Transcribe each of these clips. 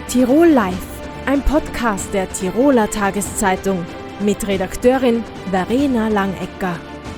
Tirol Live, ein Podcast der Tiroler Tageszeitung mit Redakteurin Verena Langecker.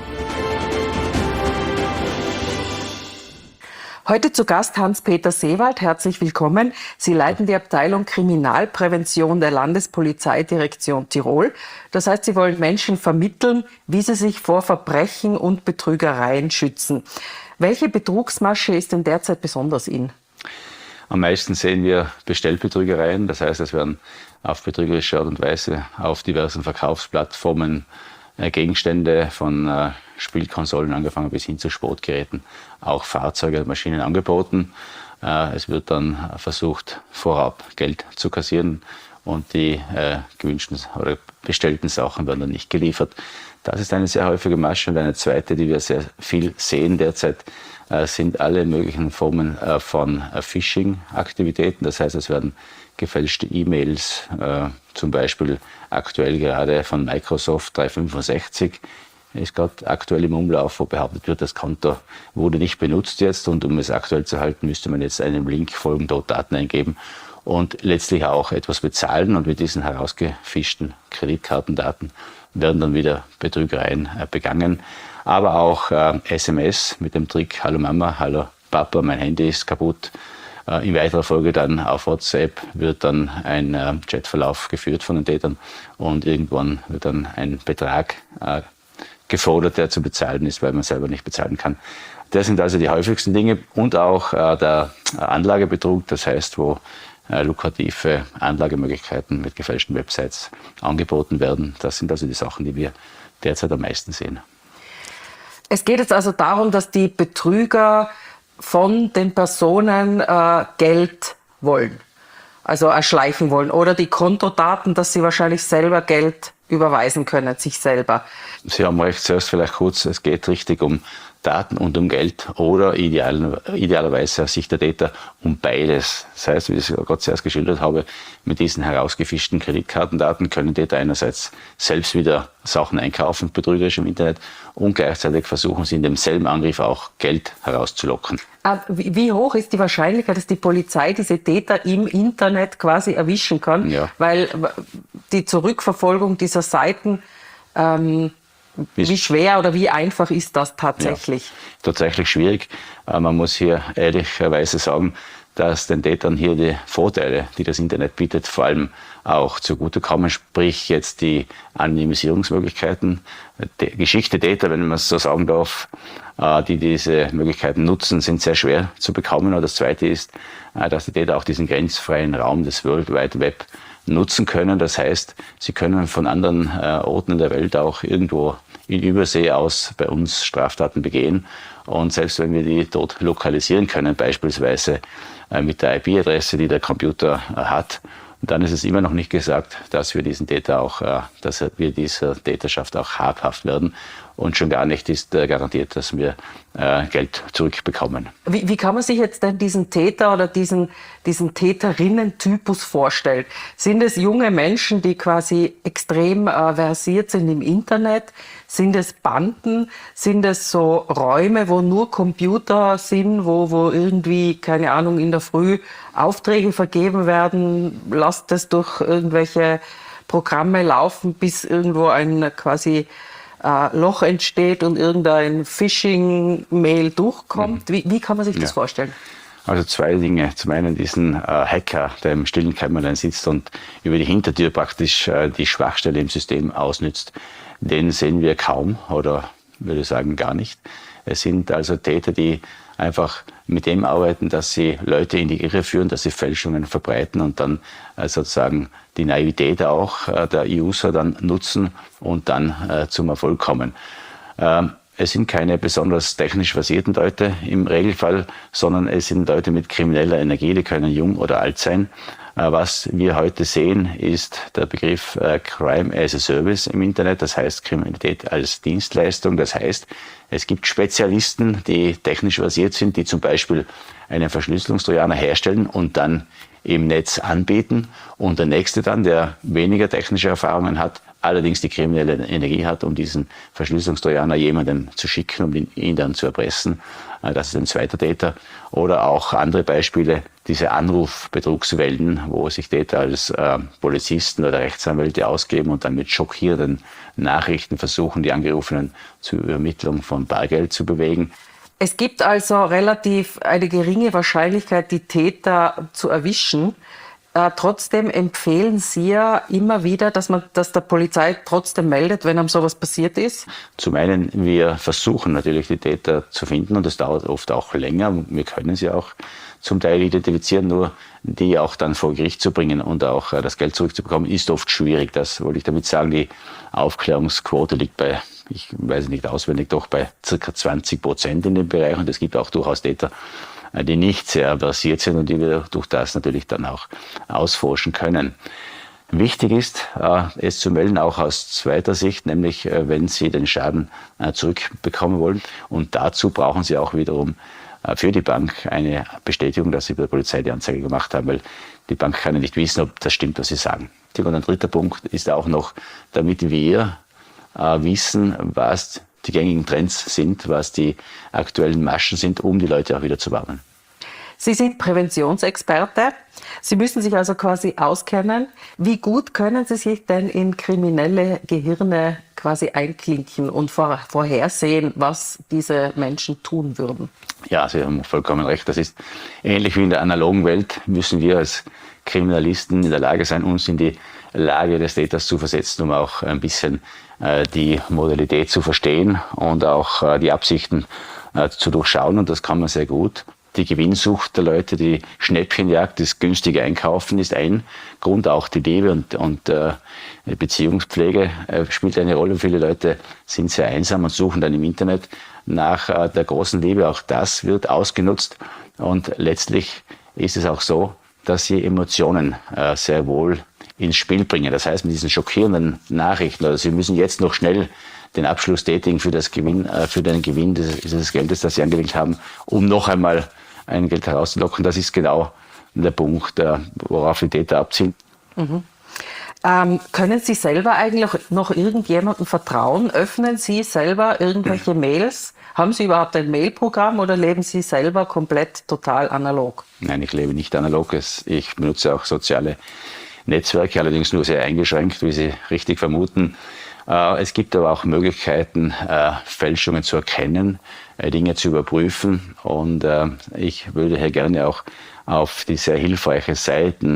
Heute zu Gast Hans-Peter Seewald. Herzlich willkommen. Sie leiten die Abteilung Kriminalprävention der Landespolizeidirektion Tirol. Das heißt, Sie wollen Menschen vermitteln, wie sie sich vor Verbrechen und Betrügereien schützen. Welche Betrugsmasche ist denn derzeit besonders in? Am meisten sehen wir Bestellbetrügereien. Das heißt, es werden auf betrügerische Art und Weise auf diversen Verkaufsplattformen Gegenstände von Spielkonsolen angefangen bis hin zu Sportgeräten, auch Fahrzeuge und Maschinen angeboten. Es wird dann versucht, vorab Geld zu kassieren und die gewünschten oder bestellten Sachen werden dann nicht geliefert. Das ist eine sehr häufige Masche. Und eine zweite, die wir sehr viel sehen derzeit, sind alle möglichen Formen von Phishing-Aktivitäten. Das heißt, es werden gefälschte E-Mails, zum Beispiel aktuell gerade von Microsoft 365, ist gerade aktuell im Umlauf, wo behauptet wird, das Konto wurde nicht benutzt jetzt und um es aktuell zu halten, müsste man jetzt einem Link folgen, dort Daten eingeben und letztlich auch etwas bezahlen und mit diesen herausgefischten Kreditkartendaten werden dann wieder Betrügereien begangen. Aber auch SMS mit dem Trick, hallo Mama, hallo Papa, mein Handy ist kaputt. In weiterer Folge dann auf WhatsApp wird dann ein Chatverlauf geführt von den Tätern und irgendwann wird dann ein Betrag gefordert, der zu bezahlen ist, weil man selber nicht bezahlen kann. Das sind also die häufigsten Dinge und auch der Anlagebetrug, das heißt, wo lukrative Anlagemöglichkeiten mit gefälschten Websites angeboten werden. Das sind also die Sachen, die wir derzeit am meisten sehen. Es geht jetzt also darum, dass die Betrüger von den Personen Geld wollen, also erschleichen wollen oder die Kontodaten, dass sie wahrscheinlich selber Geld überweisen können, sich selber. Sie haben recht, zuerst vielleicht kurz, es geht richtig um Daten und um Geld oder idealerweise aus Sicht der Täter um beides. Das heißt, wie ich es gerade zuerst geschildert habe, mit diesen herausgefischten Kreditkartendaten können Täter einerseits selbst wieder Sachen einkaufen, betrügerisch im Internet, und gleichzeitig versuchen sie in demselben Angriff auch Geld herauszulocken. Wie hoch ist die Wahrscheinlichkeit, dass die Polizei diese Täter im Internet quasi erwischen kann? Ja. Weil die Zurückverfolgung dieser Seiten, wie schwer oder wie einfach ist das tatsächlich? Ja, tatsächlich schwierig. Man muss hier ehrlicherweise sagen, dass den Tätern hier die Vorteile, die das Internet bietet, vor allem auch zugutekommen, sprich jetzt die Anonymisierungsmöglichkeiten. Geschickte Täter, wenn man es so sagen darf, die diese Möglichkeiten nutzen, sind sehr schwer zu bekommen. Und das Zweite ist, dass die Täter auch diesen grenzfreien Raum des World Wide Web nutzen können. Das heißt, sie können von anderen Orten in der Welt auch irgendwo in Übersee aus bei uns Straftaten begehen. Und selbst wenn wir die dort lokalisieren können, beispielsweise mit der IP-Adresse, die der Computer hat, dann ist es immer noch nicht gesagt, dass wir diesen Täter auch, dass wir dieser Täterschaft auch habhaft werden. Und schon gar nicht ist garantiert, dass wir Geld zurückbekommen. Wie kann man sich jetzt denn diesen Täter oder diesen Täterinnen-Typus vorstellen? Sind es junge Menschen, die quasi extrem versiert sind im Internet? Sind es Banden? Sind es so Räume, wo nur Computer sind, wo irgendwie, keine Ahnung, in der Früh Aufträge vergeben werden? Lasst es durch irgendwelche Programme laufen, bis irgendwo ein quasi Loch entsteht und irgendein Phishing-Mail durchkommt. Wie kann man sich das vorstellen? Also zwei Dinge. Zum einen diesen Hacker, der im stillen Kämmerlein sitzt und über die Hintertür praktisch die Schwachstelle im System ausnützt. Den sehen wir kaum oder würde sagen gar nicht. Es sind also Täter, die einfach mit dem arbeiten, dass sie Leute in die Irre führen, dass sie Fälschungen verbreiten und dann sozusagen die Naivität auch der User dann nutzen und dann zum Erfolg kommen. Es sind keine besonders technisch versierten Leute im Regelfall, sondern es sind Leute mit krimineller Energie, die können jung oder alt sein. Was wir heute sehen, ist der Begriff Crime as a Service im Internet, das heißt Kriminalität als Dienstleistung. Das heißt, es gibt Spezialisten, die technisch versiert sind, die zum Beispiel einen Verschlüsselungstrojaner herstellen und dann im Netz anbieten. Und der Nächste dann, der weniger technische Erfahrungen hat, allerdings die kriminelle Energie hat, um diesen Verschlüsselungstrojaner jemandem zu schicken, um ihn dann zu erpressen. Das ist ein zweiter Täter. Oder auch andere Beispiele, diese Anrufbetrugswellen, wo sich Täter als Polizisten oder Rechtsanwälte ausgeben und dann mit schockierenden Nachrichten versuchen, die Angerufenen zur Übermittlung von Bargeld zu bewegen. Es gibt also relativ eine geringe Wahrscheinlichkeit, die Täter zu erwischen. Trotzdem empfehlen Sie ja immer wieder, dass der Polizei trotzdem meldet, wenn einem sowas passiert ist. Zum einen, wir versuchen natürlich die Täter zu finden und das dauert oft auch länger. Wir können sie auch zum Teil identifizieren, nur die auch dann vor Gericht zu bringen und auch das Geld zurückzubekommen, ist oft schwierig. Das wollte ich damit sagen. Die Aufklärungsquote liegt bei, ich weiß nicht auswendig, doch bei ca. 20% in dem Bereich und es gibt auch durchaus Täter, die nicht sehr versiert sind und die wir durch das natürlich dann auch ausforschen können. Wichtig ist, es zu melden, auch aus zweiter Sicht, nämlich wenn Sie den Schaden zurückbekommen wollen. Und dazu brauchen Sie auch wiederum für die Bank eine Bestätigung, dass Sie bei der Polizei die Anzeige gemacht haben, weil die Bank kann ja nicht wissen, ob das stimmt, was Sie sagen. Und ein dritter Punkt ist auch noch, damit wir wissen, was die gängigen Trends sind, was die aktuellen Maschen sind, um die Leute auch wieder zu warnen. Sie sind Präventionsexperte. Sie müssen sich also quasi auskennen. Wie gut können Sie sich denn in kriminelle Gehirne quasi einklinken und vorhersehen, was diese Menschen tun würden? Ja, Sie haben vollkommen recht. Das ist ähnlich wie in der analogen Welt, müssen wir als Kriminalisten in der Lage sein, uns in die Lage des Täters zu versetzen, um auch ein bisschen die Modalität zu verstehen und auch die Absichten zu durchschauen. Und das kann man sehr gut. Die Gewinnsucht der Leute, die Schnäppchenjagd, das günstige Einkaufen ist ein Grund. Auch die Liebe und Beziehungspflege spielt eine Rolle. Viele Leute sind sehr einsam und suchen dann im Internet nach der großen Liebe. Auch das wird ausgenutzt. Und letztlich ist es auch so, dass sie Emotionen sehr wohl ins Spiel bringen. Das heißt, mit diesen schockierenden Nachrichten, oder Sie müssen jetzt noch schnell den Abschluss tätigen für den Gewinn dieses Geldes, das Sie angelegt haben, um noch einmal ein Geld herauszulocken. Das ist genau der Punkt, worauf die Täter abzielen. Mhm. Können Sie selber eigentlich noch irgendjemandem vertrauen? Öffnen Sie selber irgendwelche Mails? Haben Sie überhaupt ein Mailprogramm oder leben Sie selber komplett total analog? Nein, ich lebe nicht analog. Ich benutze auch soziale Netzwerke, allerdings nur sehr eingeschränkt, wie Sie richtig vermuten. Es gibt aber auch Möglichkeiten, Fälschungen zu erkennen, Dinge zu überprüfen. Und ich würde hier gerne auch auf die sehr hilfreichen Seiten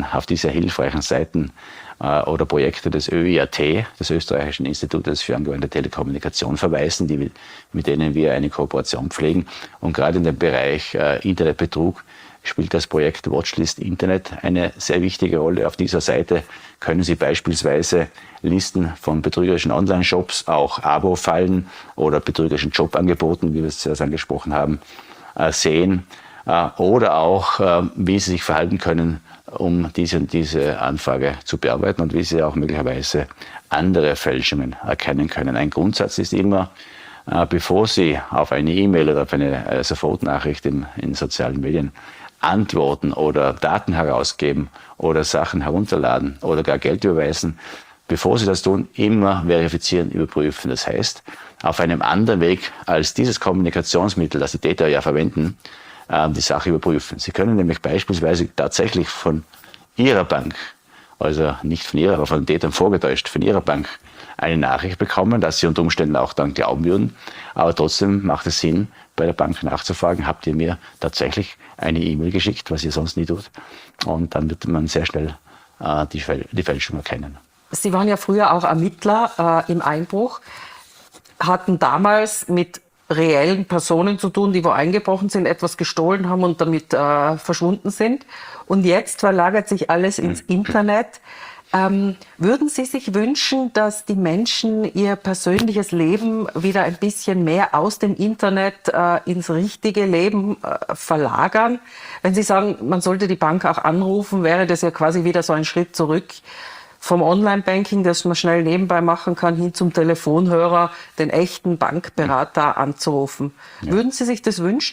oder Projekte des ÖIAT, des Österreichischen Institutes für angewandte Telekommunikation, verweisen, mit denen wir eine Kooperation pflegen. Und gerade in dem Bereich Internetbetrug spielt das Projekt Watchlist Internet eine sehr wichtige Rolle. Auf dieser Seite können Sie beispielsweise Listen von betrügerischen Online-Shops, auch Abo-Fallen oder betrügerischen Jobangeboten, wie wir es zuerst angesprochen haben, sehen. Oder auch, wie Sie sich verhalten können, um diese Anfrage zu bearbeiten und wie Sie auch möglicherweise andere Fälschungen erkennen können. Ein Grundsatz ist immer, bevor Sie auf eine E-Mail oder auf eine Sofortnachricht in sozialen Medien antworten oder Daten herausgeben oder Sachen herunterladen oder gar Geld überweisen, bevor Sie das tun, immer verifizieren, überprüfen. Das heißt, auf einem anderen Weg als dieses Kommunikationsmittel, das die Täter ja verwenden, die Sache überprüfen. Sie können nämlich beispielsweise tatsächlich von Ihrer Bank, also nicht von Ihrer, aber von den Tätern vorgetäuscht, von Ihrer Bank eine Nachricht bekommen, dass Sie unter Umständen auch dann glauben würden. Aber trotzdem macht es Sinn, bei der Bank nachzufragen, habt ihr mir tatsächlich eine E-Mail geschickt, was ihr sonst nie tut. Und dann wird man sehr schnell die Fälschung erkennen. Sie waren ja früher auch Ermittler im Einbruch, hatten damals mit reellen Personen zu tun, die wo eingebrochen sind, etwas gestohlen haben und damit verschwunden sind. Und jetzt verlagert sich alles ins Internet. Würden Sie sich wünschen, dass die Menschen ihr persönliches Leben wieder ein bisschen mehr aus dem Internet ins richtige Leben verlagern? Wenn Sie sagen, man sollte die Bank auch anrufen, wäre das ja quasi wieder so ein Schritt zurück vom Online-Banking, das man schnell nebenbei machen kann, hin zum Telefonhörer, den echten Bankberater anzurufen. Ja. Würden Sie sich das wünschen?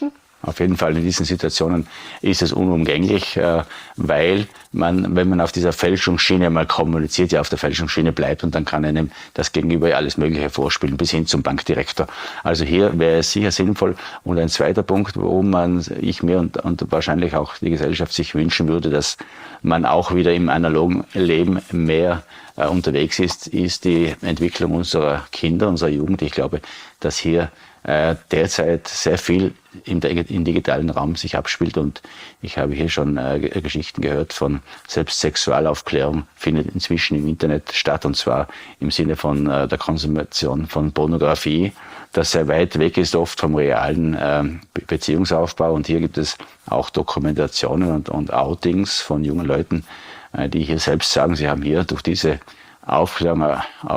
Auf jeden Fall in diesen Situationen ist es unumgänglich, weil man, wenn man auf dieser Fälschungsschiene mal kommuniziert, ja auf der Fälschungsschiene bleibt und dann kann einem das Gegenüber alles Mögliche vorspielen, bis hin zum Bankdirektor. Also hier wäre es sicher sinnvoll. Und ein zweiter Punkt, worum ich mir und wahrscheinlich auch die Gesellschaft sich wünschen würde, dass man auch wieder im analogen Leben mehr unterwegs ist die Entwicklung unserer Kinder, unserer Jugend. Ich glaube, dass hier derzeit sehr viel im digitalen Raum sich abspielt und ich habe hier schon Geschichten gehört von selbst Sexualaufklärung findet inzwischen im Internet statt und zwar im Sinne von der Konsumation von Pornografie, das sehr weit weg ist oft vom realen Beziehungsaufbau und hier gibt es auch Dokumentationen und Outings von jungen Leuten, die hier selbst sagen, sie haben hier durch diese Aufklärung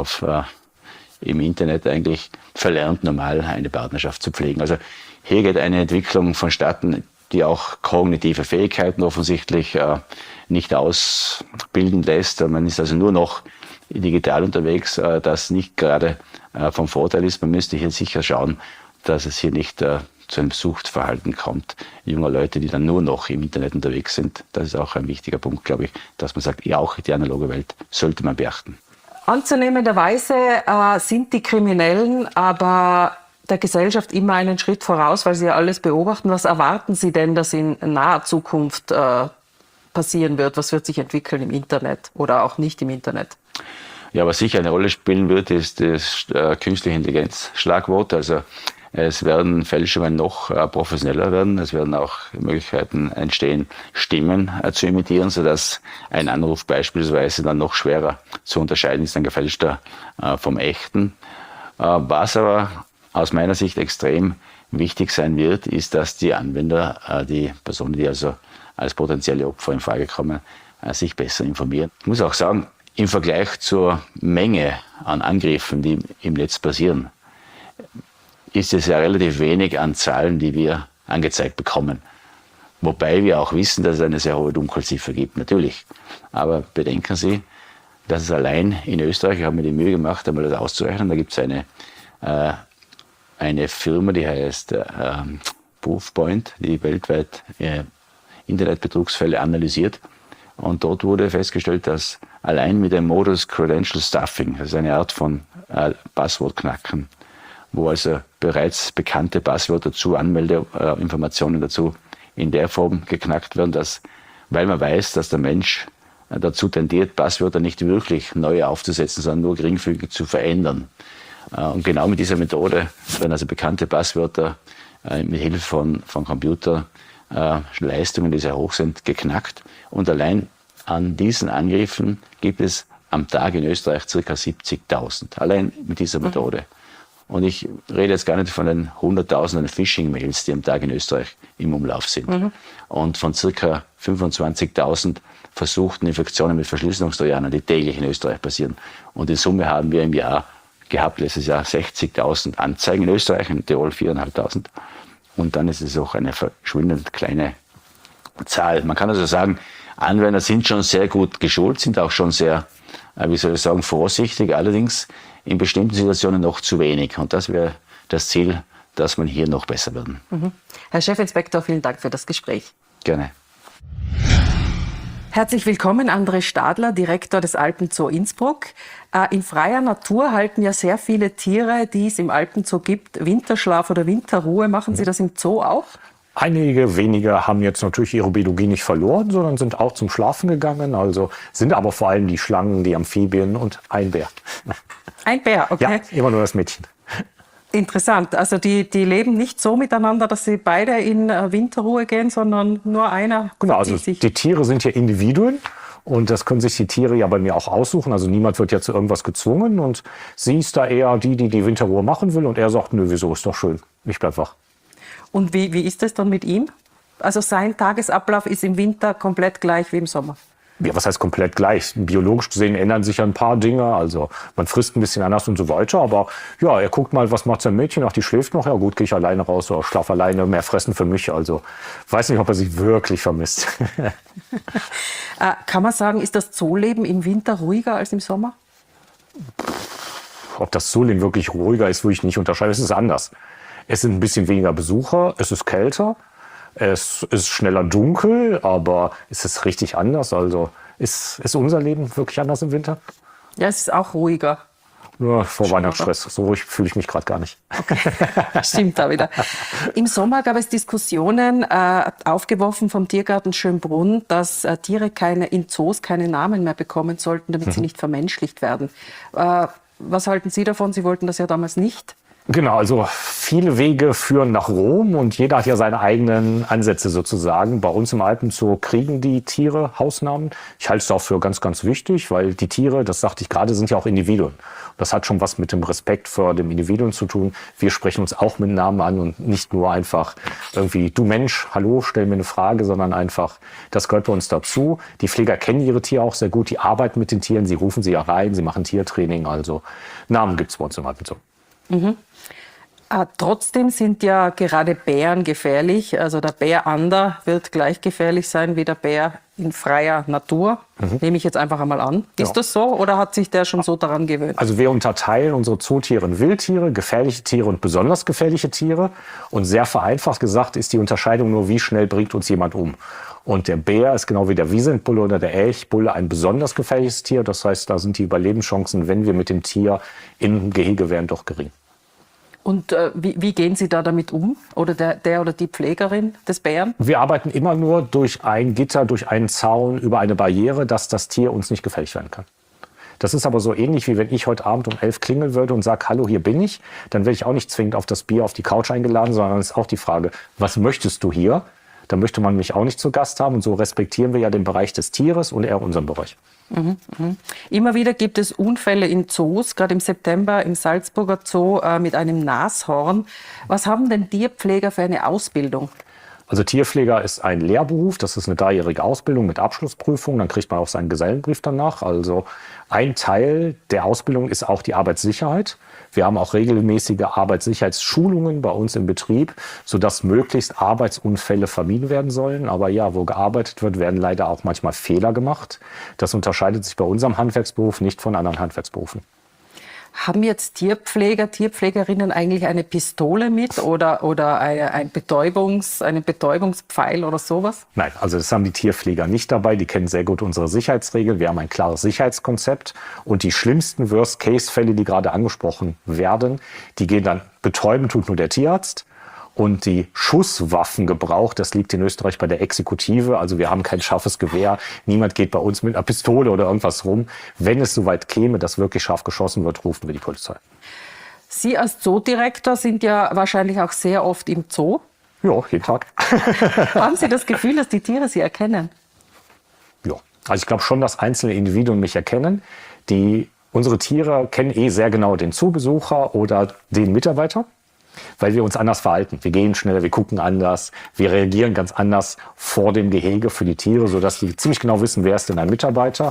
im Internet eigentlich verlernt, normal eine Partnerschaft zu pflegen. Also hier geht eine Entwicklung vonstatten, die auch kognitive Fähigkeiten offensichtlich nicht ausbilden lässt. Man ist also nur noch digital unterwegs, das nicht gerade vom Vorteil ist. Man müsste hier sicher schauen, dass es hier nicht zu einem Suchtverhalten kommt, junger Leute, die dann nur noch im Internet unterwegs sind. Das ist auch ein wichtiger Punkt, glaube ich, dass man sagt, ja, auch die analoge Welt sollte man beachten. Anzunehmenderweise sind die Kriminellen aber der Gesellschaft immer einen Schritt voraus, weil sie ja alles beobachten. Was erwarten Sie denn, dass in naher Zukunft passieren wird? Was wird sich entwickeln im Internet oder auch nicht im Internet? Ja, was sicher eine Rolle spielen wird, ist das künstliche Intelligenz-Schlagwort. Also es werden Fälschungen noch professioneller werden. Es werden auch Möglichkeiten entstehen, Stimmen zu imitieren, sodass ein Anruf beispielsweise dann noch schwerer zu unterscheiden ist, ein gefälschter vom echten. Was aber aus meiner Sicht extrem wichtig sein wird, ist, dass die Anwender, die Personen, die also als potenzielle Opfer in Frage kommen, sich besser informieren. Ich muss auch sagen, im Vergleich zur Menge an Angriffen, die im Netz passieren, ist es ja relativ wenig an Zahlen, die wir angezeigt bekommen. Wobei wir auch wissen, dass es eine sehr hohe Dunkelziffer gibt, natürlich. Aber bedenken Sie, dass es allein in Österreich, ich habe mir die Mühe gemacht, einmal das auszurechnen, da gibt es eine Firma, die heißt Proofpoint, die weltweit Internetbetrugsfälle analysiert. Und dort wurde festgestellt, dass allein mit dem Modus Credential Stuffing, das ist eine Art von Passwortknacken, wo also bereits bekannte Passwörter dazu, Anmeldeinformationen dazu in der Form geknackt werden, dass, weil man weiß, dass der Mensch dazu tendiert, Passwörter nicht wirklich neu aufzusetzen, sondern nur geringfügig zu verändern. Und genau mit dieser Methode werden also bekannte Passwörter mit Hilfe von Computerleistungen, die sehr hoch sind, geknackt. Und allein an diesen Angriffen gibt es am Tag in Österreich ca. 70.000. Allein mit dieser Methode. Und ich rede jetzt gar nicht von den Hunderttausenden Phishing-Mails, die am Tag in Österreich im Umlauf sind. Und von ca. 25.000 versuchten Infektionen mit Verschlüsselungstrojanern, die täglich in Österreich passieren. Und in Summe haben wir im Jahr gehabt, letztes Jahr 60.000 Anzeigen in Österreich, in Tirol 4.500. Und dann ist es auch eine verschwindend kleine Zahl. Man kann also sagen, Anwender sind schon sehr gut geschult, sind auch schon sehr, wie soll ich sagen, vorsichtig, allerdings in bestimmten Situationen noch zu wenig. Und das wäre das Ziel, dass man hier noch besser werden. Herr Chefinspektor, vielen Dank für das Gespräch. Gerne. Herzlich willkommen, André Stadler, Direktor des Alpenzoo Innsbruck. In freier Natur halten ja sehr viele Tiere, die es im Alpenzoo gibt, Winterschlaf oder Winterruhe. Machen Sie das im Zoo auch? Einige wenige haben jetzt natürlich ihre Biologie nicht verloren, sondern sind auch zum Schlafen gegangen. Also sind aber vor allem die Schlangen, die Amphibien und ein Bär. Ein Bär, okay. Ja, immer nur das Mädchen. Interessant. Also die leben nicht so miteinander, dass sie beide in Winterruhe gehen, sondern nur einer. Genau, also die Tiere sind ja Individuen. Und das können sich die Tiere ja bei mir auch aussuchen. Also niemand wird ja zu irgendwas gezwungen. Und sie ist da eher die Winterruhe machen will. Und er sagt, nö, wieso, ist doch schön. Ich bleib wach. Und wie ist es dann mit ihm? Also sein Tagesablauf ist im Winter komplett gleich wie im Sommer? Ja, was heißt komplett gleich? Biologisch gesehen ändern sich ja ein paar Dinge. Also man frisst ein bisschen anders und so weiter. Aber ja, er guckt mal, was macht sein Mädchen? Ach, die schläft noch. Ja gut, gehe ich alleine raus oder schlafe alleine. Mehr fressen für mich. Also weiß nicht, ob er sich wirklich vermisst. Kann man sagen, ist das Zooleben im Winter ruhiger als im Sommer? Ob das Zooleben wirklich ruhiger ist, würde ich nicht unterscheiden. Es ist anders. Es sind ein bisschen weniger Besucher. Es ist kälter. Es ist schneller dunkel, aber es ist richtig anders. Also ist unser Leben wirklich anders im Winter? Ja, es ist auch ruhiger. Nur vor Weihnachtsstress. So ruhig fühle ich mich gerade gar nicht. Okay. Stimmt da wieder. Im Sommer gab es Diskussionen, aufgeworfen vom Tiergarten Schönbrunn, dass Tiere in Zoos keine Namen mehr bekommen sollten, damit sie nicht vermenschlicht werden. Was halten Sie davon? Sie wollten das ja damals nicht. Genau, also viele Wege führen nach Rom und jeder hat ja seine eigenen Ansätze sozusagen. Bei uns im Alpenzoo kriegen die Tiere Hausnamen. Ich halte es auch für ganz, ganz wichtig, weil die Tiere, das sagte ich gerade, sind ja auch Individuen. Das hat schon was mit dem Respekt vor dem Individuum zu tun. Wir sprechen uns auch mit Namen an und nicht nur einfach irgendwie, du Mensch, hallo, stell mir eine Frage, sondern einfach, das gehört bei uns dazu. Die Pfleger kennen ihre Tiere auch sehr gut, die arbeiten mit den Tieren, sie rufen sie ja rein, sie machen Tiertraining, also Namen gibt es bei uns im Alpenzoo. Mhm. Trotzdem sind ja gerade Bären gefährlich. Also der Bär Ander wird gleich gefährlich sein wie der Bär in freier Natur. Nehme ich jetzt einfach einmal an. Ist das so oder hat sich der schon so daran gewöhnt? Also wir unterteilen unsere Zootiere in Wildtiere, gefährliche Tiere und besonders gefährliche Tiere. Und sehr vereinfacht gesagt ist die Unterscheidung nur, wie schnell bringt uns jemand um. Und der Bär ist genau wie der Wiesenbulle oder der Elchbulle ein besonders gefährliches Tier. Das heißt, da sind die Überlebenschancen, wenn wir mit dem Tier im Gehege wären, doch gering. Und wie gehen Sie da damit um? Oder der oder die Pflegerin des Bären? Wir arbeiten immer nur durch ein Gitter, durch einen Zaun, über eine Barriere, dass das Tier uns nicht gefährlich werden kann. Das ist aber so ähnlich, wie wenn ich heute Abend um 11 klingeln würde und sage, hallo, hier bin ich. Dann werde ich auch nicht zwingend auf das Bier, auf die Couch eingeladen, sondern es ist auch die Frage, was möchtest du hier? Da möchte man mich auch nicht zu Gast haben. Und so respektieren wir ja den Bereich des Tieres und er unseren Bereich. Immer wieder gibt es Unfälle in Zoos, gerade im September im Salzburger Zoo mit einem Nashorn. Was haben denn Tierpfleger für eine Ausbildung? Also Tierpfleger ist ein Lehrberuf, das ist eine 3-jährige Ausbildung mit Abschlussprüfung, dann kriegt man auch seinen Gesellenbrief danach. Also ein Teil der Ausbildung ist auch die Arbeitssicherheit. Wir haben auch regelmäßige Arbeitssicherheitsschulungen bei uns im Betrieb, sodass möglichst Arbeitsunfälle vermieden werden sollen. Aber ja, wo gearbeitet wird, werden leider auch manchmal Fehler gemacht. Das unterscheidet sich bei unserem Handwerksberuf nicht von anderen Handwerksberufen. Haben jetzt Tierpfleger, Tierpflegerinnen eigentlich eine Pistole mit oder einen Betäubungspfeil oder sowas? Nein, also das haben die Tierpfleger nicht dabei. Die kennen sehr gut unsere Sicherheitsregeln. Wir haben ein klares Sicherheitskonzept. Und die schlimmsten Worst-Case-Fälle, die gerade angesprochen werden, die gehen dann betäuben, tut nur der Tierarzt. Und die Schusswaffengebrauch, das liegt in Österreich bei der Exekutive. Also wir haben kein scharfes Gewehr. Niemand geht bei uns mit einer Pistole oder irgendwas rum. Wenn es soweit käme, dass wirklich scharf geschossen wird, rufen wir die Polizei. Sie als Zoodirektor sind ja wahrscheinlich auch sehr oft im Zoo. Ja, jeden Tag. Haben Sie das Gefühl, dass die Tiere Sie erkennen? Ja, also ich glaube schon, dass einzelne Individuen mich erkennen. Unsere Tiere kennen sehr genau den Zoobesucher oder den Mitarbeiter, weil wir uns anders verhalten. Wir gehen schneller, wir gucken anders, wir reagieren ganz anders vor dem Gehege für die Tiere, sodass die ziemlich genau wissen, wer ist denn ein Mitarbeiter.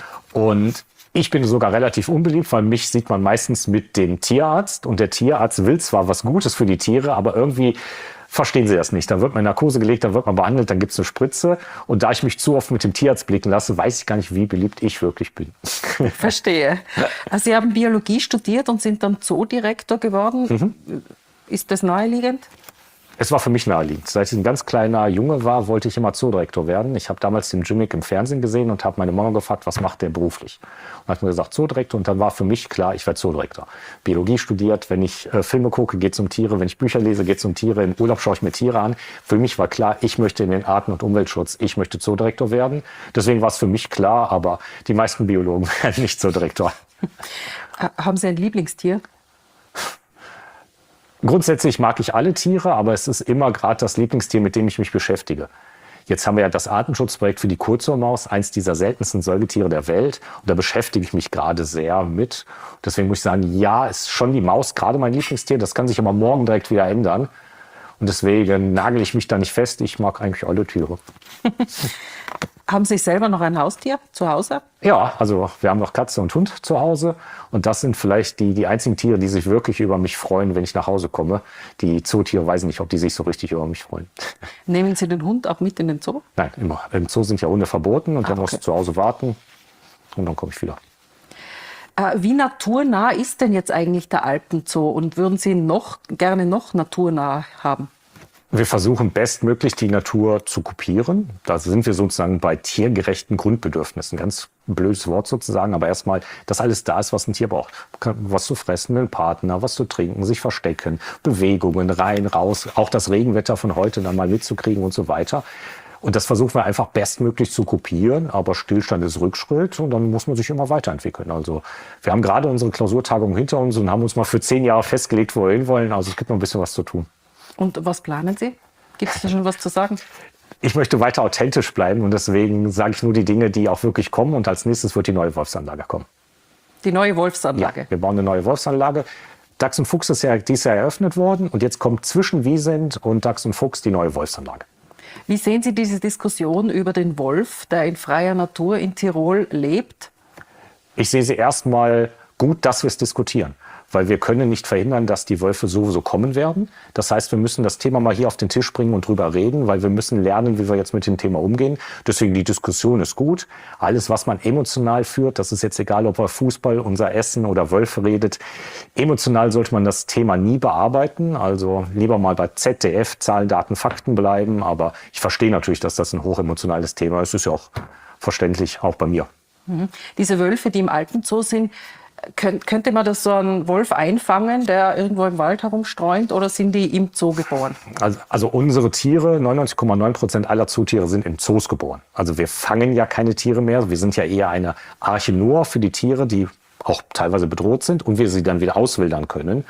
Und ich bin sogar relativ unbeliebt, weil mich sieht man meistens mit dem Tierarzt. Und der Tierarzt will zwar was Gutes für die Tiere, aber irgendwie verstehen sie das nicht. Dann wird man in Narkose gelegt, dann wird man behandelt, dann gibt es eine Spritze. Und da ich mich zu oft mit dem Tierarzt blicken lasse, weiß ich gar nicht, wie beliebt ich wirklich bin. Verstehe. Also Sie haben Biologie studiert und sind dann Zoodirektor geworden. Ist das naheliegend? Es war für mich naheliegend. Seit ich ein ganz kleiner Junge war, wollte ich immer Zoodirektor werden. Ich habe damals den Jimmick im Fernsehen gesehen und habe meine Mama gefragt, was macht der beruflich? Und hat mir gesagt, Zoodirektor. Und dann war für mich klar, ich werde Zoodirektor. Biologie studiert, wenn ich Filme gucke, geht es um Tiere. Wenn ich Bücher lese, geht es um Tiere. Im Urlaub schaue ich mir Tiere an. Für mich war klar, ich möchte in den Arten- und Umweltschutz, ich möchte Zoodirektor werden. Deswegen war es für mich klar, aber die meisten Biologen werden nicht Zoodirektor. Haben Sie ein Lieblingstier? Grundsätzlich mag ich alle Tiere, aber es ist immer gerade das Lieblingstier, mit dem ich mich beschäftige. Jetzt haben wir ja das Artenschutzprojekt für die Kurzohrmaus, eins dieser seltensten Säugetiere der Welt. Und da beschäftige ich mich gerade sehr mit. Deswegen muss ich sagen, ja, ist schon die Maus gerade mein Lieblingstier. Das kann sich aber morgen direkt wieder ändern. Und deswegen nagel ich mich da nicht fest. Ich mag eigentlich alle Tiere. Haben Sie selber noch ein Haustier zu Hause? Ja, also wir haben noch Katze und Hund zu Hause. Und das sind vielleicht die einzigen Tiere, die sich wirklich über mich freuen, wenn ich nach Hause komme. Die Zootiere weiß ich nicht, ob die sich so richtig über mich freuen. Nehmen Sie den Hund auch mit in den Zoo? Nein, immer. Im Zoo sind ja Hunde verboten und dann musst du zu Hause warten und dann komme ich wieder. Wie naturnah ist denn jetzt eigentlich der Alpenzoo und würden Sie gerne noch naturnah haben? Wir versuchen bestmöglich die Natur zu kopieren. Da sind wir sozusagen bei tiergerechten Grundbedürfnissen. Ganz blödes Wort sozusagen, aber erstmal, dass alles da ist, was ein Tier braucht. Was zu fressen, einen Partner, was zu trinken, sich verstecken, Bewegungen, rein, raus, auch das Regenwetter von heute dann mal mitzukriegen und so weiter. Und das versuchen wir einfach bestmöglich zu kopieren, aber Stillstand ist Rückschritt und dann muss man sich immer weiterentwickeln. Also wir haben gerade unsere Klausurtagung hinter uns und haben uns mal für 10 Jahre festgelegt, wo wir hinwollen. Also es gibt noch ein bisschen was zu tun. Und was planen Sie? Gibt es da schon was zu sagen? Ich möchte weiter authentisch bleiben und deswegen sage ich nur die Dinge, die auch wirklich kommen. Und als nächstes wird die neue Wolfsanlage kommen. Die neue Wolfsanlage? Ja, wir bauen eine neue Wolfsanlage. Dachs und Fuchs ist ja dieses Jahr eröffnet worden und jetzt kommt zwischen Wiesent und Dachs und Fuchs die neue Wolfsanlage. Wie sehen Sie diese Diskussion über den Wolf, der in freier Natur in Tirol lebt? Ich sehe sie erstmal gut, dass wir es diskutieren. Weil wir können nicht verhindern, dass die Wölfe sowieso kommen werden. Das heißt, wir müssen das Thema mal hier auf den Tisch bringen und drüber reden, weil wir müssen lernen, wie wir jetzt mit dem Thema umgehen. Deswegen die Diskussion ist gut. Alles, was man emotional führt, das ist jetzt egal, ob über Fußball, unser Essen oder Wölfe redet. Emotional sollte man das Thema nie bearbeiten. Also lieber mal bei ZDF, Zahlen, Daten, Fakten bleiben. Aber ich verstehe natürlich, dass das ein hochemotionales Thema ist. Das ist ja auch verständlich, auch bei mir. Diese Wölfe, die im Alpenzoo sind, könnte man das so einen Wolf einfangen, der irgendwo im Wald herumstreunt, oder sind die im Zoo geboren? Also unsere Tiere, 99,9% aller Zootiere sind in Zoos geboren. Also wir fangen ja keine Tiere mehr. Wir sind ja eher eine Arche Noah für die Tiere, die auch teilweise bedroht sind und wir sie dann wieder auswildern können.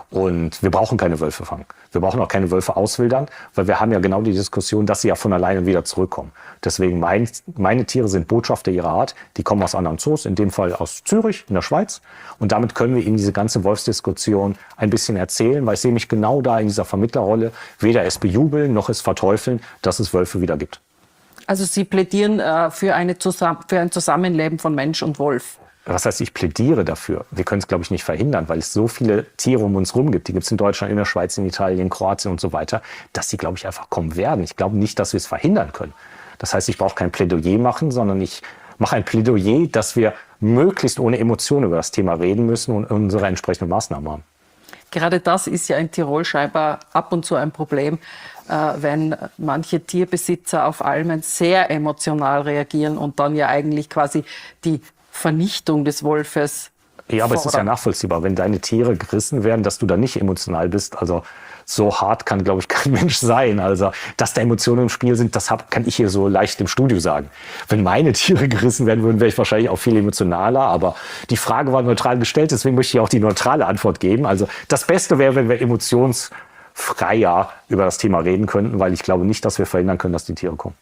Und wir brauchen keine Wölfe fangen. Wir brauchen auch keine Wölfe auswildern, weil wir haben ja genau die Diskussion, dass sie ja von alleine wieder zurückkommen. Deswegen meine Tiere sind Botschafter ihrer Art. Die kommen aus anderen Zoos, in dem Fall aus Zürich in der Schweiz. Und damit können wir ihnen diese ganze Wolfsdiskussion ein bisschen erzählen, weil ich sehe mich genau da in dieser Vermittlerrolle, weder es bejubeln noch es verteufeln, dass es Wölfe wieder gibt. Also Sie plädieren für ein Zusammenleben von Mensch und Wolf. Was heißt, ich plädiere dafür. Wir können es, glaube ich, nicht verhindern, weil es so viele Tiere um uns rum gibt. Die gibt es in Deutschland, in der Schweiz, in Italien, in Kroatien und so weiter, dass die, glaube ich, einfach kommen werden. Ich glaube nicht, dass wir es verhindern können. Das heißt, ich brauche kein Plädoyer machen, sondern ich mache ein Plädoyer, dass wir möglichst ohne Emotionen über das Thema reden müssen und unsere entsprechenden Maßnahmen haben. Gerade das ist ja in Tirol scheinbar ab und zu ein Problem, wenn manche Tierbesitzer auf Almen sehr emotional reagieren und dann ja eigentlich quasi die Vernichtung des Wolfes. Ja, aber es ist ja nachvollziehbar, wenn deine Tiere gerissen werden, dass du da nicht emotional bist. Also so hart kann, glaube ich, kein Mensch sein. Also, dass da Emotionen im Spiel sind, das kann ich hier so leicht im Studio sagen. Wenn meine Tiere gerissen werden würden, wäre ich wahrscheinlich auch viel emotionaler. Aber die Frage war neutral gestellt, deswegen möchte ich auch die neutrale Antwort geben. Also das Beste wäre, wenn wir emotionsfreier über das Thema reden könnten, weil ich glaube nicht, dass wir verhindern können, dass die Tiere kommen.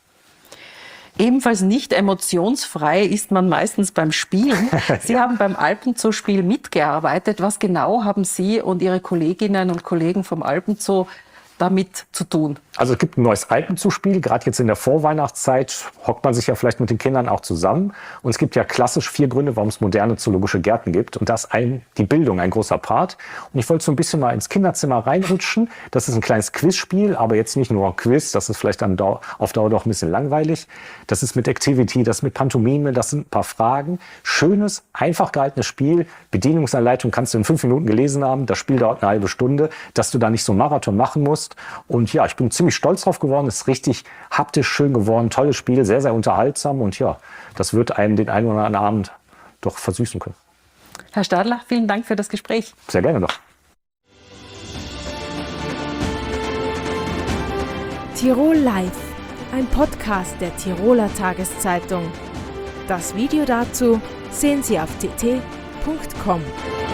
Ebenfalls nicht emotionsfrei ist man meistens beim Spielen. Sie haben beim Alpenzoo-Spiel mitgearbeitet. Was genau haben Sie und Ihre Kolleginnen und Kollegen vom Alpenzoo damit zu tun? Also es gibt ein neues Alpenzoo-Spiel. Gerade jetzt in der Vorweihnachtszeit hockt man sich ja vielleicht mit den Kindern auch zusammen. Und es gibt ja klassisch 4 Gründe, warum es moderne zoologische Gärten gibt. Und da ist die Bildung ein großer Part. Und ich wollte so ein bisschen mal ins Kinderzimmer reinrutschen. Das ist ein kleines Quizspiel, aber jetzt nicht nur ein Quiz. Das ist vielleicht dann auf Dauer doch ein bisschen langweilig. Das ist mit Activity, das ist mit Pantomime, das sind ein paar Fragen. Schönes, einfach gehaltenes Spiel. Bedienungsanleitung kannst du in 5 Minuten gelesen haben. Das Spiel dauert eine halbe Stunde, dass du da nicht so einen Marathon machen musst. Und ja, ich bin ziemlich stolz drauf geworden. Es ist richtig haptisch schön geworden. Tolles Spiel, sehr, sehr unterhaltsam. Und ja, das wird einem den einen oder anderen Abend doch versüßen können. Herr Stadler, vielen Dank für das Gespräch. Sehr gerne doch. Tirol Live, ein Podcast der Tiroler Tageszeitung. Das Video dazu sehen Sie auf tt.com.